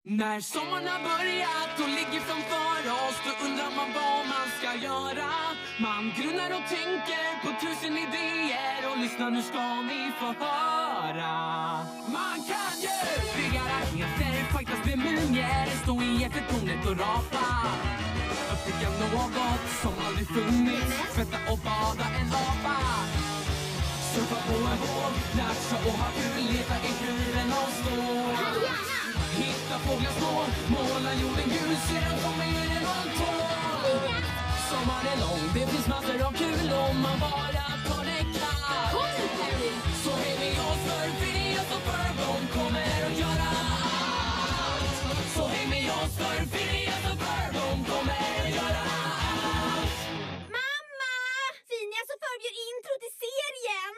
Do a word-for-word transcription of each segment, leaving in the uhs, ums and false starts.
När sommaren har börjat och ligger framför oss, då undrar man vad man ska göra. Man grunnar och tänker på tusen idéer och lyssnar, nu ska ni få höra. Man kan ju bygga raketer, fightas med mumier, stå i jättetornet och rapa. Upptäcka något som aldrig funnits, tvätta och bada en apa. Surfa på en våg, latcha och ha kul, leta i kuren och stå. Hitta fåglar små, måla jorden gul, se dem komma ur en tåg. Sommaren är lång, det finns massor av kul om man bara tar det klart. Så häng med oss för Phineas och Ferb, de kommer att göra allt. Så häng med oss för Phineas och Ferb, de kommer att göra allt. Mamma! Phineas och Ferb gör intro till serien.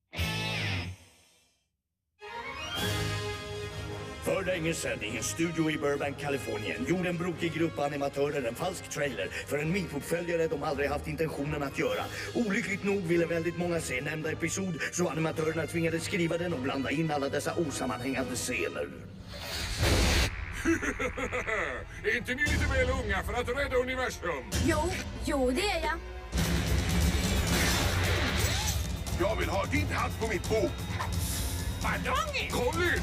För länge sedan i en studio i Burbank, Kalifornien gjorde en brokig grupp animatörer en falsk trailer för en Meep-uppföljare de aldrig haft intentionen att göra. Olyckligt nog ville väldigt många se nämnda episod, så animatörerna tvingades skriva den och blanda in alla dessa osammanhängande scener. Är inte ni lite väl unga för att rädda universum? Jo, jo det är jag. Jag vill ha din hatt på mitt bord. Ballongen! Colin!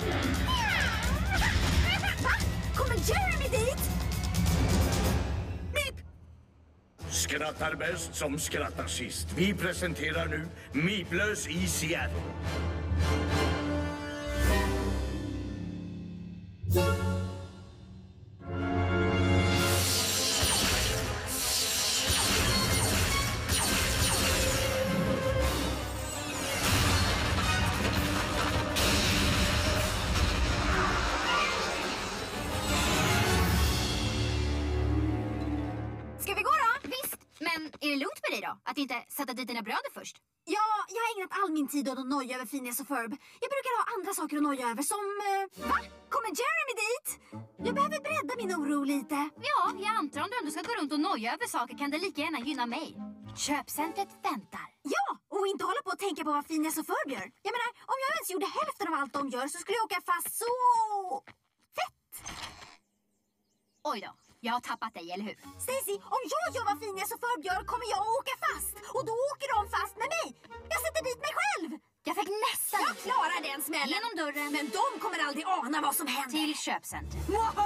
Va? Kommer Jeremy dit? Meep! Skrattar bäst som skrattar sist. Vi presenterar nu Meeplös i Seattle. Är det lugnt med dig då? Att inte sätta dit dina bröder först? Ja, jag har ägnat all min tid åt att noja över Phineas och Ferb. Jag brukar ha andra saker att noja över som... Eh, va? Kommer Jeremy dit? Jag behöver bredda min oro lite. Ja, jag antar om du ändå ska gå runt och noja över saker kan det lika gärna gynna mig. Köpcentret väntar. Ja, och inte hålla på att tänka på vad Phineas och Ferb gör. Jag menar, om jag ens gjorde hälften av allt de gör så skulle jag åka fast så... fett. Oj då. Jag har tappat dig, eller hur? Stacy, om jag gör vad Phineas och Ferb gör kommer jag att åka fast. Och då åker de fast med mig. Jag sätter dit mig själv. Jag fick nästan... Jag klarar den smällen. Genom dörren. Men de kommer aldrig ana vad som händer. Till köpcentret.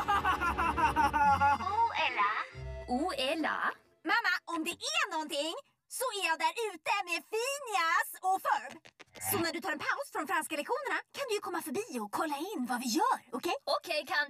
Oh, Ella. Oh, Ella. Mamma, om det är någonting så är jag där ute med Phineas och Ferb. Så när du tar en paus från franska lektionerna kan du ju komma förbi och kolla in vad vi gör, okej? Okay? Okej, okay, kan